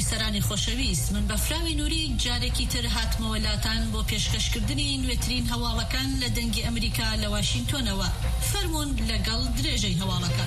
بیسەرانی خۆشەویست، من بە فراوی نووری جارێکی تر هاتمەوە لاتان بۆ پێشکەشکردنی نوێترین هەواڵەکان لە دەنگی ئەمریکا لە واشنگتۆنەوە. فەرموون لەگەڵ درێژەی هەواڵەکە.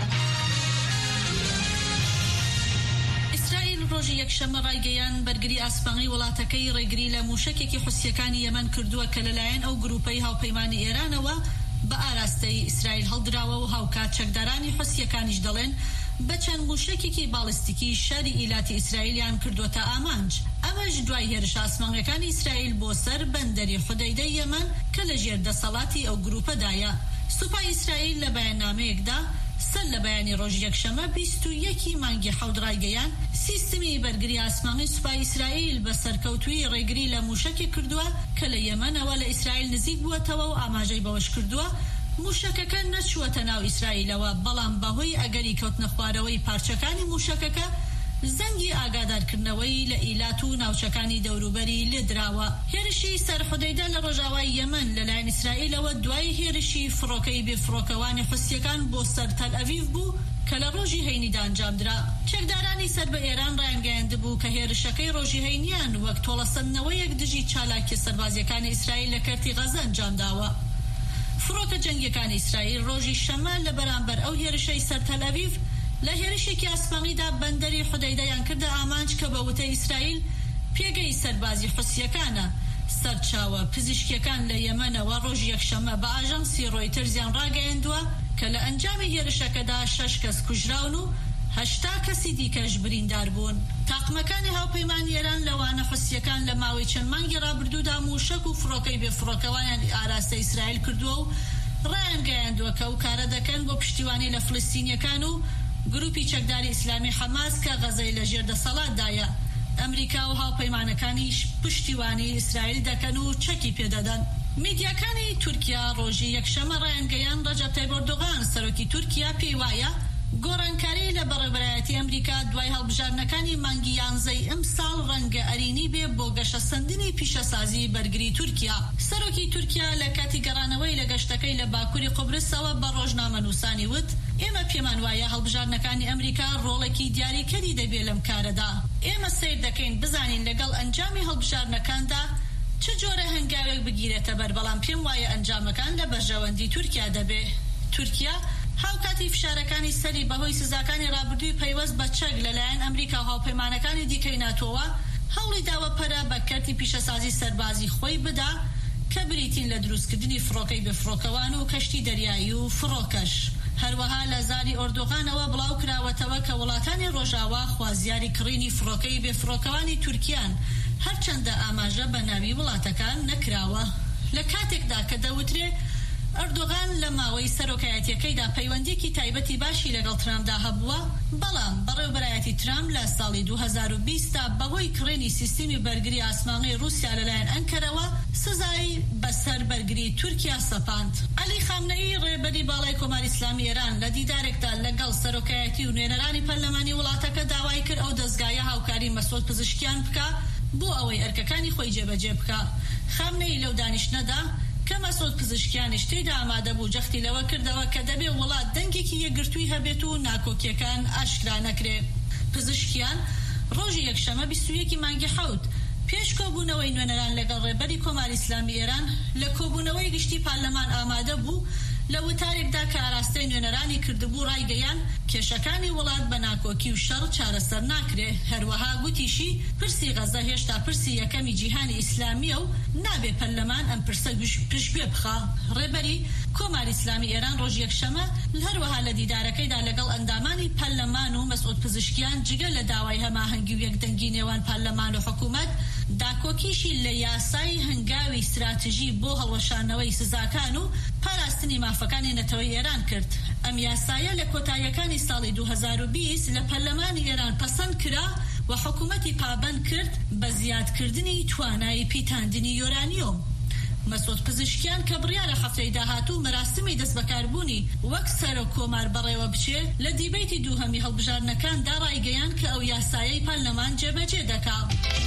ئیسرائیل ڕۆژی یەکشەمە ڕایگەیان بەرگری ئاسمانغی وڵاتەکەی ڕێگری لە موشکێکی حوسیەکانی یەمەن کردووە کە لەلایەن ئەو گروپەی هاوپەیمانی ئێرانەوە بە ئاراستەی ئیسرائیل هەڵدراوە و هاوکات چەکدارانی حوسیەکانیش دەڵێن بە چەند موشکێکی باڵستیکی شاری ئیلاتی ئیسرائیلیان کردوتە ئامانج. ئەمەش دوای هێرش ئاسمانغیەکانی ئیسرائیل بۆ سەر بەندەری حودەیدەی یەمەن کە لە ژێر دەسەڵاتی ئەو گروپەدایە. سوپای ئیسرائیل لە بەیاننامەیەکدا سەر لە بەیانی ڕۆژی یەکشەمە 21 مانگی حەوت ڕایگەیان سیستمی بەرگری ئاسمانی سوپای ئیسرائیل بە سەرکەوتووی ڕێگری لە موشکی کردووە کە لە یەمەنەوە لە ئیسرائیل نزیک بووەتەوە و ئاماژەی بەوەش کردووە موشکەکە نەچووەتە ناو ئیسرائیلەوە، بەڵام بەهۆی ئەگەری کەوتنە خوارەوەی پارچەکانی موشکەکە زەنگی ئاگادارکردنەوەی لە ئیلات و ناوچەکانی دەوروبەری لێدراوە. هێرشی سەر حودەیدە لە ڕۆژاوای یەمەن لەلایەن ئیسرائیلەوە دوای هێرشی فڕۆکەی بێفڕۆکەوانی حوسیەکان بۆ سەر تەل ئەڤیڤ بوو کە لە ڕۆژی هەینیدا ئەنجامدرا. چەکدارانی سەر بە ئێران ڕایانگەیاندبوو کە هێرشەکەی ڕۆژی هەینیان وەک تۆڵەسەندنەوەیەک دژی چالاکی سەربازیەکانی ئیسرائیل لە کەرتی غەزە ئەنجامداوە. فڕۆکە جەنگیەکانی ئیسرائیل ڕۆژی شەمە لە بەرامبەر ئەو هێرشەی سەر تەل ئەڤیڤ لە هێرشێکی ئاسمانیدا بەندەری حودەیدەیان کردە ئامانج کە بە وتەی ئیسرائیل پێگەی سەربازی حوسیەکانە. سەرچاوە پزیشکیەکان لە یەمەنەوە ڕۆژی یەکشەمە بە ئاژەنسی ڕۆیتەرزیان ڕاگەیاندووە کە لە ئەنجامی هێرشەکەدا 6 کەس کوژراون و 80 کەسی دیکەش بریندار بوون. تاقمەکانی هاوپەیمانی ئێران لەوانە حوسیەکان لە ماوەی چەند مانگی ڕابردوودا موشک و فڕۆکەی بێفڕۆکەوانیان ئاراستە ئیسرائیل کردووە و ڕایانگەیاندووە کە ئەو کارە دەکەن بۆ پشتیوانی لە فلستینیەکان و گروپی چەکداری ئیسلامی حەماس کە غەزەی لە ژێر دەسەڵاتدایە. ئەمریکا و هاوپەیمانەکانیش پشتیوانی ئیسرائیل دەکەن و چەکی پێدەدەن. میدیاکانی تورکیا ڕۆژی یەکشەمە ڕایانگەیان ڕەجەب تایب ئەردۆغان سەرۆکی تورکیا پێی وایە گۆڕانکاری لە بەڕێوەبەرایەتی ئەمریکا دوای هەڵبژارنەکانی مانگی 11 ئەمساڵ ڕەنگە ئەرینی بێ بۆ گەشەسەندنی پیشەسازی بەرگری تورکیا. سەرۆکی تورکیا لە کاتی گەڕانەوەی لە گەشتەکەی لە باکووری قوبرسەوە بە ڕۆژنامەنووسانی وت ئێمە پێمان وایە هەڵبژارنەکانی ئەمریکا ڕۆڵێکی دیاریکەری دەبێت لەم کارەدا. ئێمە سیر دەکەین بزانین لەگەڵ ئەنجامی هەڵبژارنەکاندا چ جۆرە هەنگاوێک بگیرێتە بەر، بەڵام پێم وایە ئەنجامەکان لە بەرژەوەندی تورکیا دەبێ. تورکیا هاوکاتی فشارەکانی سەری بەهۆی سزاکانی رابردووی پەیوەست بە چەک لەلایەن ئەمریکا و هاوپەیمانەکانی دیکەی ناتۆوە هەوڵی داوە پەرە بە کەرتی پیشەسازی سەربازی خۆی بدا کە بریتین لە دروستکردنی فڕۆکەی بێفڕۆکەوان و کەشتی دەریایی و فڕۆکەش. هەروەها لە زاری ئۆردۆغانەوە بڵاو کراوەتەوە کە وڵاتانی ڕۆژاوا خوازیاری کڕینی فڕۆکەی بێفڕۆکەوانی تورکیان هەرچەندە ئاماژە بە ناوی وڵاتەکان نەکراوە. لە کاتێکدا کە دەوترێ ئەردۆغان لە ماوەی سەرۆکایەتیەکەیدا پەیوەندیەکی تایبەتی باشی لەگەڵ ترامدا هەبووە، بەڵام بەڕێوەبەرایەتی ترام لە ساڵی 2020دا بەهۆی کڕینی سیستمی بەرگری ئاسمانغی رووسیا لەلایەن ئەنکەرەوە سزای بەسەر بەرگری تورکیا سەپاند. عەلی خامنەئی ڕێبەری باڵای کۆماری ئیسلامی ئێران لە دیدارێکدا لەگەڵ سەرۆکایەتی و نوێنەرانی پەرلەمانی وڵاتەکە داوای کرد ئەو دەستگایە هاوکاری مەسعود پزیشکیان بکە بۆ ئەوەی ئەرکەکانی خۆی جێبەجێ بکە. خامنەئی لەو دانیشتنەدا کە مەسعود پزیشکیانیش تێیدا ئامادە بوو جەختی لەوە کردەوە کە دەبێ وڵات دەنگێکی یەکگرتووی هەبێت و ناکۆکیەکان ئاشکرا نەکرێ. پزیشکیان ڕۆژی یەکشەمە 21 مانگی حەوت پێش کۆبوونەوەی نوێنەران لەگەڵ ڕێبەری کۆماری ئیسلامی ئێران لە کۆبوونەوەی گشتی پارلەمان ئامادە بوو لە وتارێکدا کە ئاراستەی نوێنەرانی کردبوو ڕایگەیان کێشەکانی وڵات بە ناکۆکی و شەڕ چارەسەر ناکرێ. هەروەها گوتیشی پرسی غەزە هێشتا پرسی یەکەمی جیهانی ئیسلامیە و نابێ پەرلەمان ئەم پرسە پشتگوێ بخا. ڕێبەری کۆماری ئیسلامی ئێران ڕۆژی یەکشەمە هەروەها لە دیدارەکەیدا لەگەڵ ئەندامانی پەرلەمان و مەسعود پزیشکیان جگە لە داوای هەماهەنگی و یەکدەنگی نێوان پارلەمان و حکوومەت داکۆکیشی لە یاسای هەنگاوی استراتیژی بۆ هەڵوەشانەوەی سزاکان و پاراستنی مافەکانی نەتەوەی ئێران کرد. ئەم یاسایە لە کۆتاییەکانی ساڵی 2020 لە پەرلەمانی ئێران پەسەند کرا و حکوومەتی پابەند کرد بە زیادکردنی توانای پیتاندنی یۆرانیۆم. مەسعود پزیشکیان کە بڕیارە هەفتەی داهاتوو مەراسمی دەست بەکاربوونی وەک سەرۆک کۆمار بەڕێوە بچێ لە دیبەیتی دووهەمی هەڵبژارنەکاندا ڕایگەیان کە ئەو یاسایەی پەرلەمان جێبەجێ دەکات.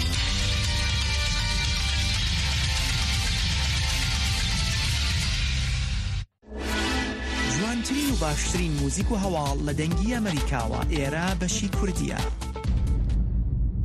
جوانترین و باشترین موزیک و هەواڵ لە دەنگی ئەمریکاوە ئێرە بەشی کوردیە.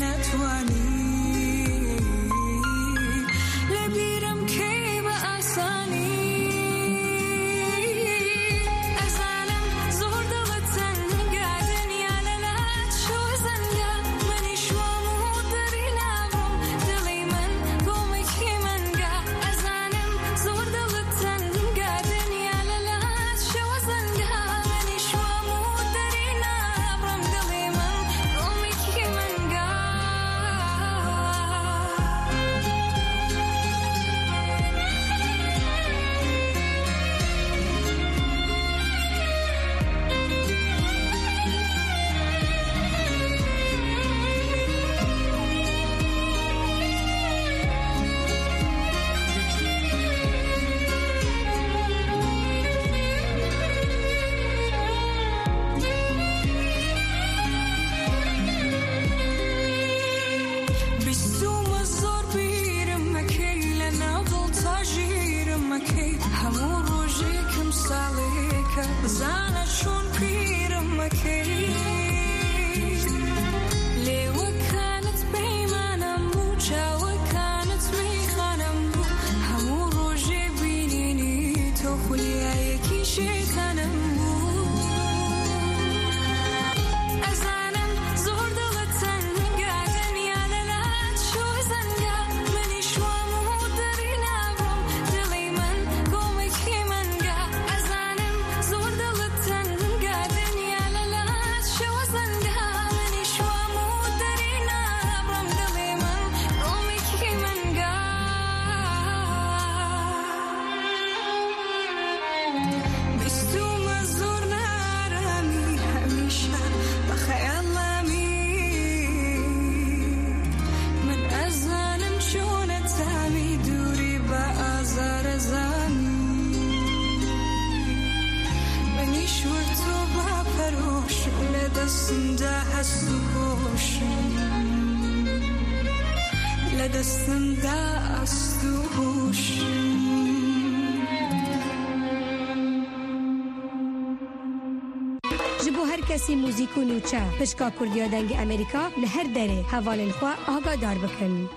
جبو هر کسی موزیک و نوچه پشکا کردیا دنگ امریکا لهر دره حوال خوا آگادار بکن.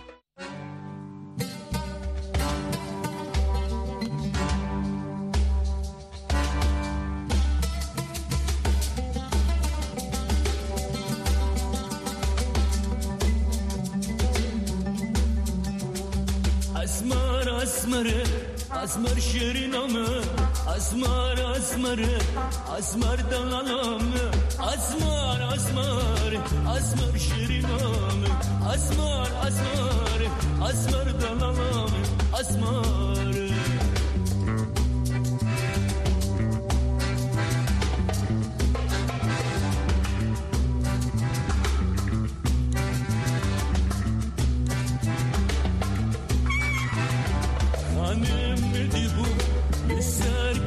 Asmar şirinamı, asmar asmarı, asmar dalalımı, asmar asmar, asmar şirinamı, asmar asmar, asmar dalalımı, asmar.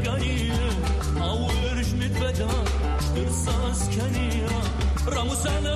Ramusana